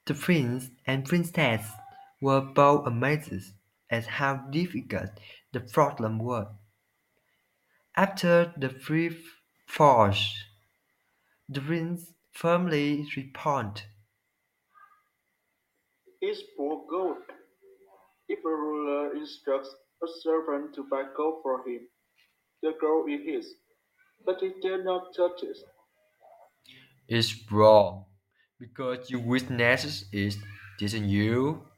The prince and princess were both amazed at how difficult the problem was. After the brief pause, the prince firmly responded, His poor goat. If a ruler instructs a servant to buy gold for him, the gold is his, but he dare not touch it. "It's wrong, because you witnessed it, didn't you?"